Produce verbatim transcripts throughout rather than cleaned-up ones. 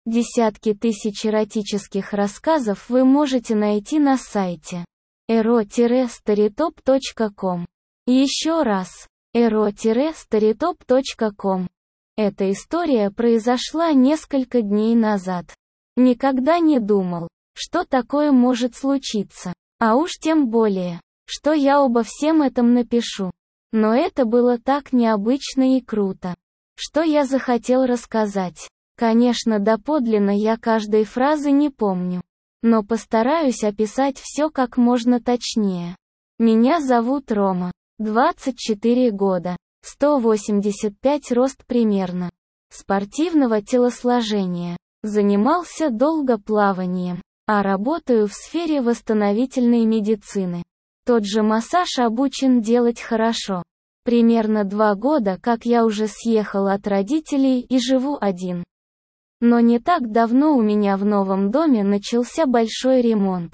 Десятки тысяч эротических рассказов вы можете найти на сайте эро старитоп точка ком. Еще раз, эро старитоп точка ком. Эта история произошла несколько дней назад. Никогда не думал, что такое может случиться, а уж тем более, что я обо всем этом напишу. Но это было так необычно и круто, что я захотел рассказать. Конечно, доподлинно я каждой фразы не помню, но постараюсь описать все как можно точнее. Меня зовут Рома, двадцать четыре года, сто восемьдесят пять рост примерно, спортивного телосложения, занимался долго плаванием, а работаю в сфере восстановительной медицины. Тот же массаж обучен делать хорошо. Примерно два года, как я уже съехал от родителей и живу один. Но не так давно у меня в новом доме начался большой ремонт.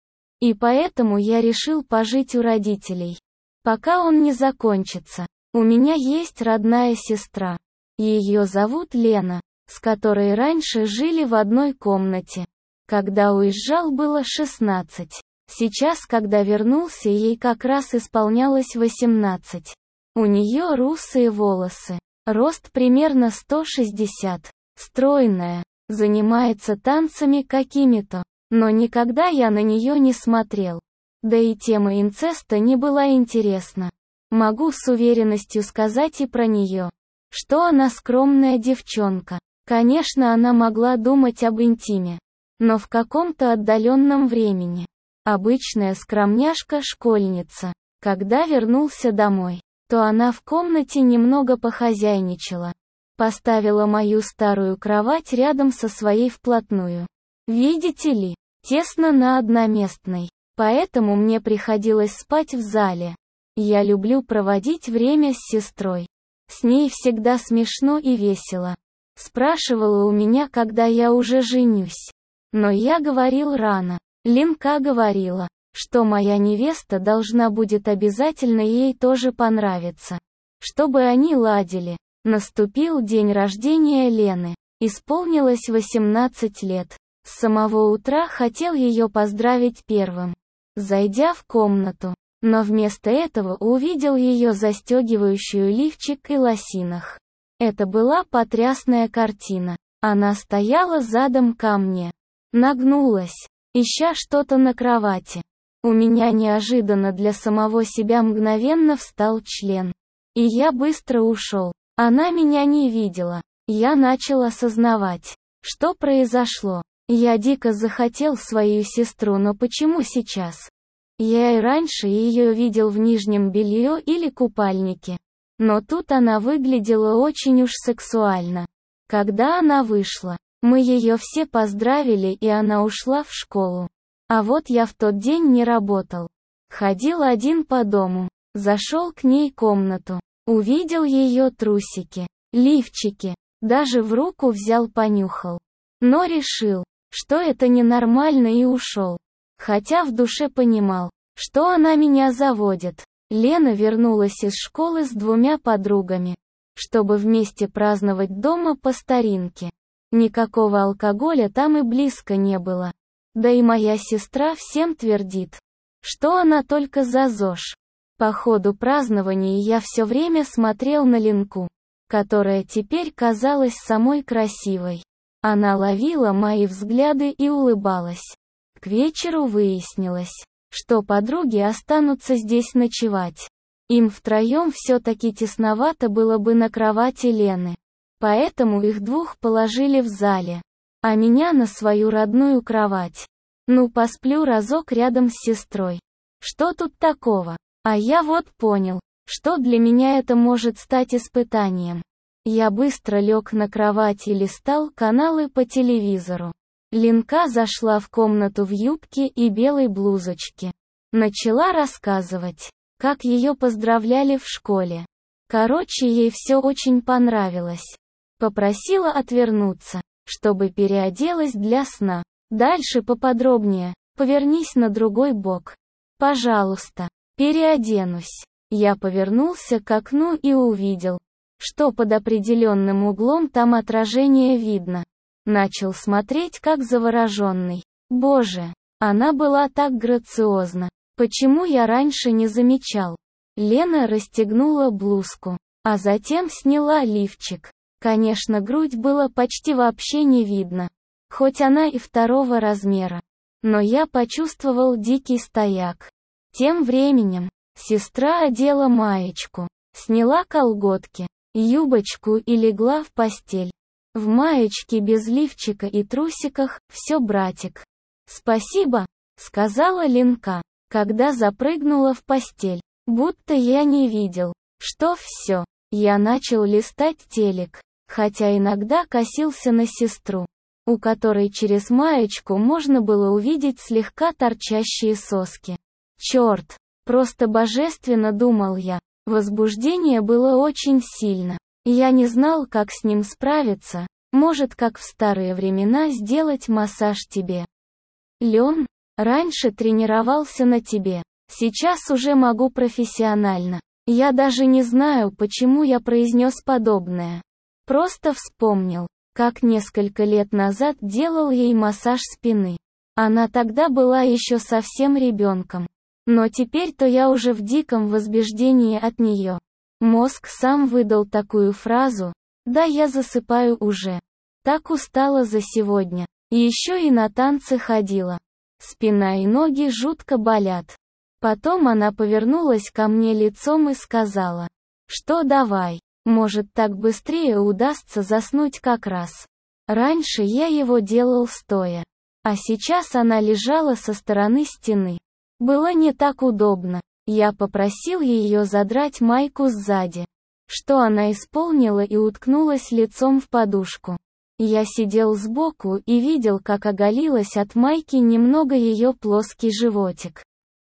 И поэтому я решил пожить у родителей. Пока он не закончится. У меня есть родная сестра. Ее зовут Лена, с которой раньше жили в одной комнате. Когда уезжал, было шестнадцать. Сейчас, когда вернулся, ей как раз исполнялось восемнадцать. У нее русые волосы. Рост примерно сто шестьдесят. Стройная, занимается танцами какими-то, но никогда я на нее не смотрел. Да и тема инцеста не была интересна. Могу с уверенностью сказать и про нее, что она скромная девчонка. Конечно, она могла думать об интиме, но в каком-то отдаленном времени. Обычная скромняшка-школьница. Когда вернулся домой, то она в комнате немного похозяйничала. Поставила мою старую кровать рядом со своей вплотную. Видите ли, тесно на одноместной, поэтому мне приходилось спать в зале. Я люблю проводить время с сестрой. С ней всегда смешно и весело. Спрашивала у меня, когда я уже женюсь. Но я говорил рано. Ленка говорила, что моя невеста должна будет обязательно ей тоже понравиться. Чтобы они ладили. Наступил день рождения Лены. Исполнилось восемнадцать лет. С самого утра хотел ее поздравить первым, зайдя в комнату. Но вместо этого увидел ее застегивающую лифчик и лосинах. Это была потрясная картина. Она стояла задом ко мне. Нагнулась, ища что-то на кровати. У меня неожиданно для самого себя мгновенно встал член. И я быстро ушел. Она меня не видела. Я начал осознавать, что произошло. Я дико захотел свою сестру, но почему сейчас? Я и раньше ее видел в нижнем белье или купальнике. Но тут она выглядела очень уж сексуально. Когда она вышла, мы ее все поздравили, и она ушла в школу. А вот я в тот день не работал. Ходил один по дому. Зашел к ней в комнату. Увидел ее трусики, лифчики, даже в руку взял, понюхал. Но решил, что это ненормально, и ушел. Хотя в душе понимал, что она меня заводит. Лена вернулась из школы с двумя подругами, чтобы вместе праздновать дома по старинке. Никакого алкоголя там и близко не было. Да и моя сестра всем твердит, что она только за ЗОЖ. По ходу празднования я все время смотрел на Ленку, которая теперь казалась самой красивой. Она ловила мои взгляды и улыбалась. К вечеру выяснилось, что подруги останутся здесь ночевать. Им втроем все-таки тесновато было бы на кровати Лены. Поэтому их двух положили в зале, а меня на свою родную кровать. Ну, посплю разок рядом с сестрой. Что тут такого? А я вот понял, что для меня это может стать испытанием. Я быстро лег на кровать и листал каналы по телевизору. Ленка зашла в комнату в юбке и белой блузочке. Начала рассказывать, как ее поздравляли в школе. Короче, ей все очень понравилось. Попросила отвернуться, чтобы переоделась для сна. Дальше поподробнее. Повернись на другой бок. Пожалуйста. Переоденусь. Я повернулся к окну и увидел, что под определенным углом там отражение видно. Начал смотреть как завороженный. Боже, она была так грациозна. Почему я раньше не замечал? Лена расстегнула блузку, а затем сняла лифчик. Конечно, грудь было почти вообще не видно, хоть она и второго размера. Но я почувствовал дикий стояк. Тем временем, сестра одела маечку, сняла колготки, юбочку и легла в постель. В маечке без лифчика и трусиках, все братик. «Спасибо», — сказала Ленка, когда запрыгнула в постель. Будто я не видел, что все. Я начал листать телек, хотя иногда косился на сестру, у которой через маечку можно было увидеть слегка торчащие соски. Черт, просто божественно, думал я. Возбуждение было очень сильно. Я не знал, как с ним справиться. Может, как в старые времена сделать массаж тебе. Лен, раньше тренировался на тебе. Сейчас уже могу профессионально. Я даже не знаю, почему я произнес подобное. Просто вспомнил, как несколько лет назад делал ей массаж спины. Она тогда была еще совсем ребенком. Но теперь-то я уже в диком возбуждении от нее. Мозг сам выдал такую фразу: «Да я засыпаю уже. Так устала за сегодня. Еще и на танцы ходила. Спина и ноги жутко болят». Потом она повернулась ко мне лицом и сказала: «Что давай, может так быстрее удастся заснуть как раз». Раньше я его делал стоя. А сейчас она лежала со стороны стены. Было не так удобно. Я попросил ее задрать майку сзади, что она исполнила и уткнулась лицом в подушку. Я сидел сбоку и видел, как оголилась от майки немного ее плоский животик.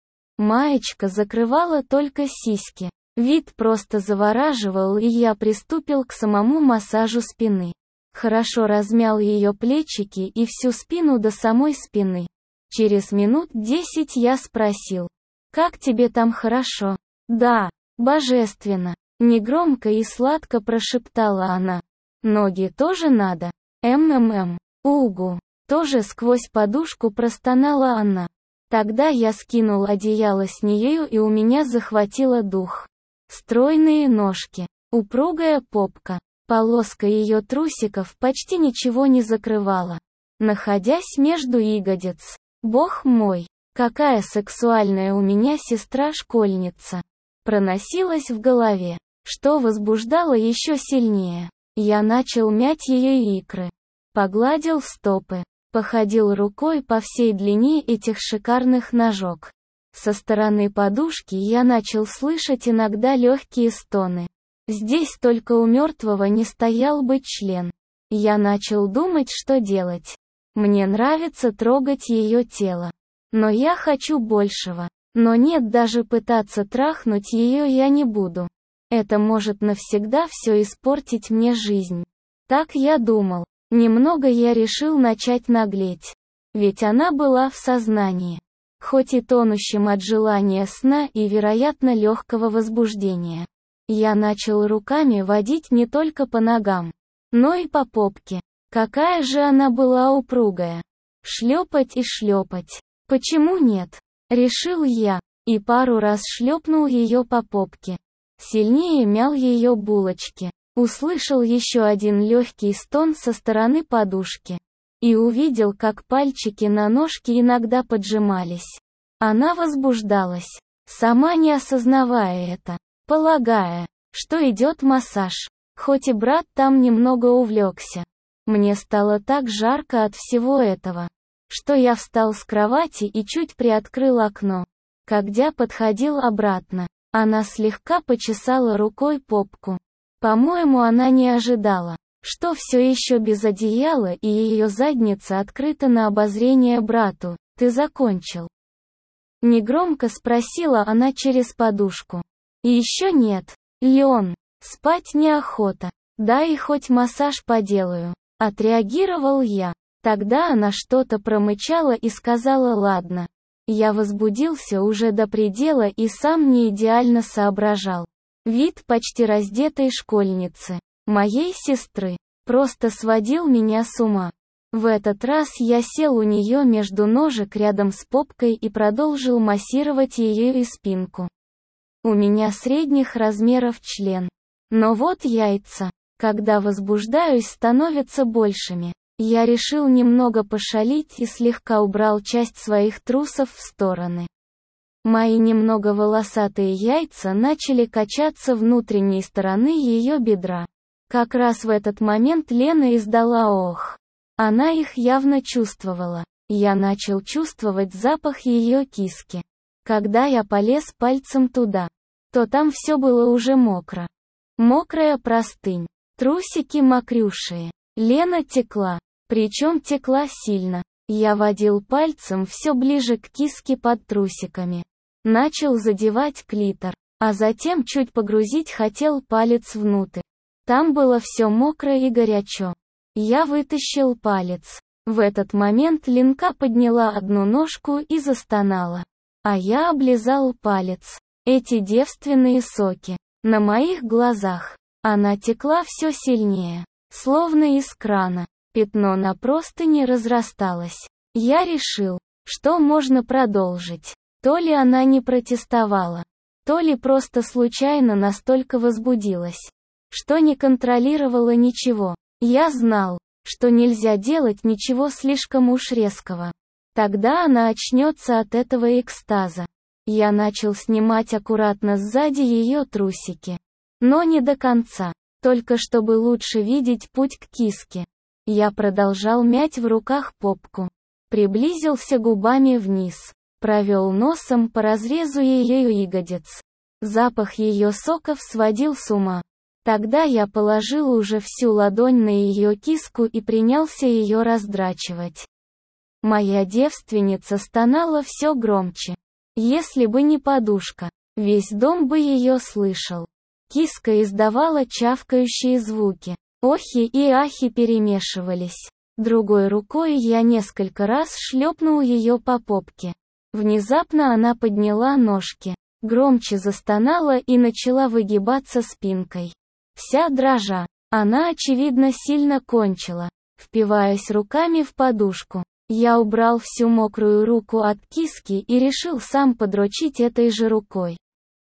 Маечка закрывала только сиськи. Вид просто завораживал, и я приступил к самому массажу спины. Хорошо размял ее плечики и всю спину до самой спины. Через минут десять я спросил: «Как тебе там хорошо?» «Да, божественно», — негромко и сладко прошептала она. «Ноги тоже надо?» «МММ, угу», — тоже сквозь подушку простонала она. Тогда я скинул одеяло с нею, и у меня захватило дух. Стройные ножки, упругая попка, полоска ее трусиков почти ничего не закрывала, находясь между ягодиц. Бог мой, какая сексуальная у меня сестра-школьница. Проносилась в голове, что возбуждало еще сильнее. Я начал мять ее икры, погладил стопы, походил рукой по всей длине этих шикарных ножок. Со стороны подушки я начал слышать иногда легкие стоны. Здесь только у мертвого не стоял бы член. Я начал думать, что делать. Мне нравится трогать ее тело. Но я хочу большего. Но нет, даже пытаться трахнуть ее я не буду. Это может навсегда все испортить мне жизнь. Так я думал. Немного я решил начать наглеть. Ведь она была в сознании. Хоть и тонущим от желания сна и, вероятно, легкого возбуждения. Я начал руками водить не только по ногам, но и по попке. Какая же она была упругая. Шлепать и шлепать. Почему нет? Решил я. И пару раз шлепнул ее по попке. Сильнее мял ее булочки. Услышал еще один легкий стон со стороны подушки. И увидел, как пальчики на ножке иногда поджимались. Она возбуждалась, сама не осознавая это, полагая, что идет массаж. Хоть и брат там немного увлекся. Мне стало так жарко от всего этого, что я встал с кровати и чуть приоткрыл окно. Когда подходил обратно, она слегка почесала рукой попку. По-моему, она не ожидала, что все еще без одеяла и ее задница открыта на обозрение брату. «Ты закончил?» Негромко спросила она через подушку. «Еще нет, Леон, спать неохота. Дай хоть массаж поделаю», — отреагировал я. Тогда она что-то промычала и сказала: «Ладно». Я возбудился уже до предела и сам не идеально соображал. Вид почти раздетой школьницы, моей сестры, просто сводил меня с ума. В этот раз я сел у нее между ножек рядом с попкой и продолжил массировать ее и спинку. У меня средних размеров член. Но вот яйца, когда возбуждаюсь, становятся большими. Я решил немного пошалить и слегка убрал часть своих трусов в стороны. Мои немного волосатые яйца начали качаться внутренней стороны ее бедра. Как раз в этот момент Лена издала ох. Она их явно чувствовала. Я начал чувствовать запах ее киски. Когда я полез пальцем туда, то там все было уже мокро. Мокрая простынь. Трусики мокрюшие. Лена текла. Причем текла сильно. Я водил пальцем все ближе к киске под трусиками. Начал задевать клитор. А затем чуть погрузить хотел палец внутрь. Там было все мокро и горячо. Я вытащил палец. В этот момент Ленка подняла одну ножку и застонала. А я облизал палец. Эти девственные соки. На моих глазах. Она текла все сильнее. Словно из крана. Пятно на простыне разрасталось. Я решил, что можно продолжить. То ли она не протестовала, то ли просто случайно настолько возбудилась, что не контролировала ничего. Я знал, что нельзя делать ничего слишком уж резкого. Тогда она очнется от этого экстаза. Я начал снимать аккуратно сзади ее трусики. Но не до конца, только чтобы лучше видеть путь к киске. Я продолжал мять в руках попку. Приблизился губами вниз. Провел носом по разрезу ее ягодиц. Запах ее соков сводил с ума. Тогда я положил уже всю ладонь на ее киску и принялся ее раздрачивать. Моя девственница стонала все громче. Если бы не подушка, весь дом бы ее слышал. Киска издавала чавкающие звуки. Охи и ахи перемешивались. Другой рукой я несколько раз шлепнул ее по попке. Внезапно она подняла ножки, громче застонала и начала выгибаться спинкой. Вся дрожа, она очевидно сильно кончила, впиваясь руками в подушку. Я убрал всю мокрую руку от киски и решил сам подрочить этой же рукой.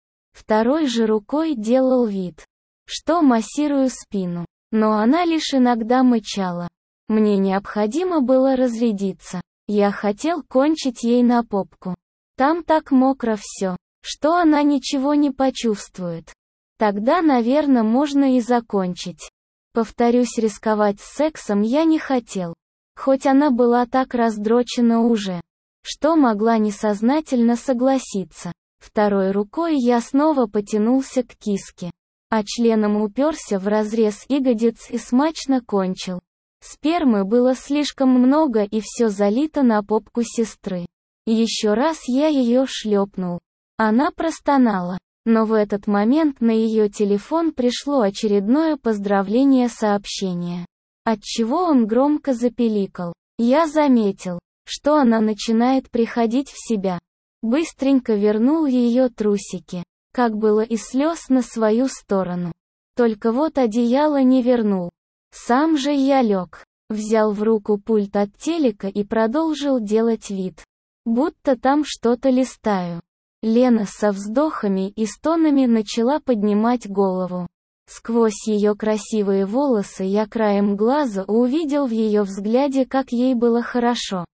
Второй же рукой делал вид, что массирую спину, но она лишь иногда мычала. Мне необходимо было разрядиться. Я хотел кончить ей на попку. Там так мокро все, что она ничего не почувствует. Тогда, наверное, можно и закончить. Повторюсь, рисковать с сексом я не хотел. Хоть она была так раздрочена уже, что могла несознательно согласиться. Второй рукой я снова потянулся к киске, а членом уперся в разрез ягодиц и смачно кончил. Спермы было слишком много и все залито на попку сестры. Еще раз я ее шлепнул. Она простонала, но в этот момент на ее телефон пришло очередное поздравление-сообщение. Отчего он громко запеликал. Я заметил, что она начинает приходить в себя. Быстренько вернул ее трусики, как было и слез, на свою сторону. Только вот одеяло не вернул. Сам же я лег, взял в руку пульт от телека и продолжил делать вид, будто там что-то листаю. Лена со вздохами и стонами начала поднимать голову. Сквозь ее красивые волосы я краем глаза увидел в ее взгляде, как ей было хорошо.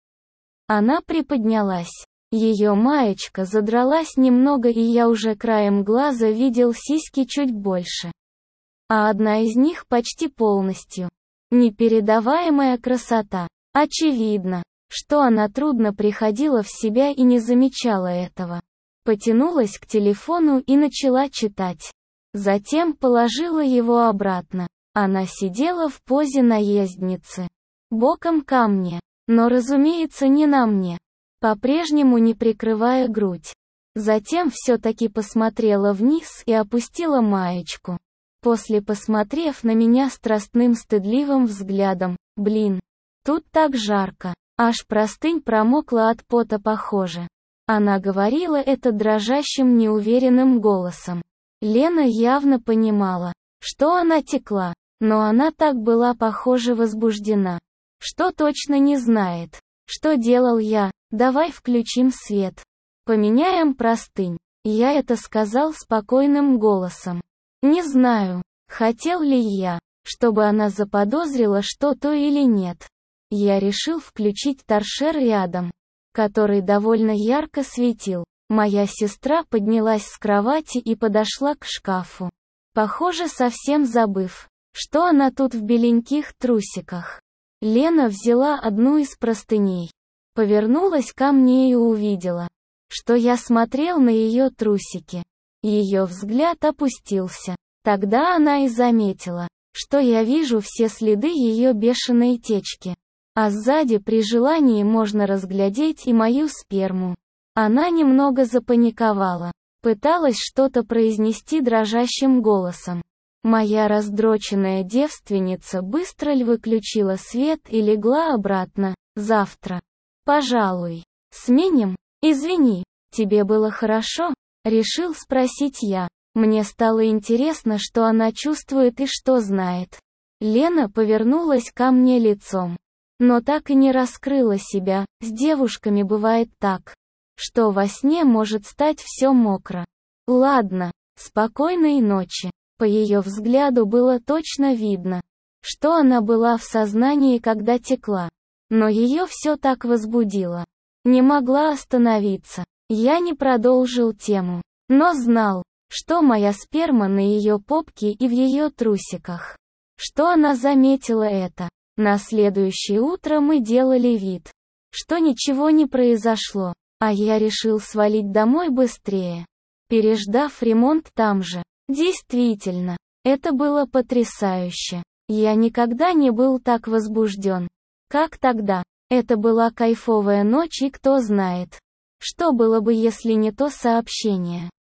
Она приподнялась. Ее маечка задралась немного, и я уже краем глаза видел сиськи чуть больше. А одна из них почти полностью. Непередаваемая красота. Очевидно, что она трудно приходила в себя и не замечала этого. Потянулась к телефону и начала читать. Затем положила его обратно. Она сидела в позе наездницы. Боком ко мне. Но, разумеется, не на мне. По-прежнему не прикрывая грудь. Затем все-таки посмотрела вниз и опустила маечку. После, посмотрев на меня страстным стыдливым взглядом, блин, тут так жарко, аж простынь промокла от пота, похоже. Она говорила это дрожащим неуверенным голосом. Лена явно понимала, что она текла, но она так была, похоже, возбуждена. Что точно не знает. Что делал я? Давай включим свет. Поменяем простынь. Я это сказал спокойным голосом. Не знаю, хотел ли я, чтобы она заподозрила что-то или нет. Я решил включить торшер рядом, который довольно ярко светил. Моя сестра поднялась с кровати и подошла к шкафу. Похоже, совсем забыв, что она тут в беленьких трусиках. Лена взяла одну из простыней, повернулась ко мне и увидела, что я смотрел на ее трусики. Ее взгляд опустился. Тогда она и заметила, что я вижу все следы ее бешеной течки. А сзади при желании можно разглядеть и мою сперму. Она немного запаниковала, пыталась что-то произнести дрожащим голосом. Моя раздроченная девственница быстро выключила свет и легла обратно. Завтра. Пожалуй. Сменим? Извини, тебе было хорошо? Решил спросить я. Мне стало интересно, что она чувствует и что знает. Лена повернулась ко мне лицом, но так и не раскрыла себя. С девушками бывает так, что во сне может стать все мокро. Ладно, спокойной ночи. По ее взгляду было точно видно, что она была в сознании, когда текла. Но ее все так возбудило. Не могла остановиться. Я не продолжил тему, но знал, что моя сперма на ее попке и в ее трусиках. Что она заметила это. На следующее утро мы делали вид, что ничего не произошло, а я решил свалить домой быстрее, переждав ремонт там же. Действительно, это было потрясающе. Я никогда не был так возбужден, как тогда. Это была кайфовая ночь, и кто знает, что было бы, если не то сообщение.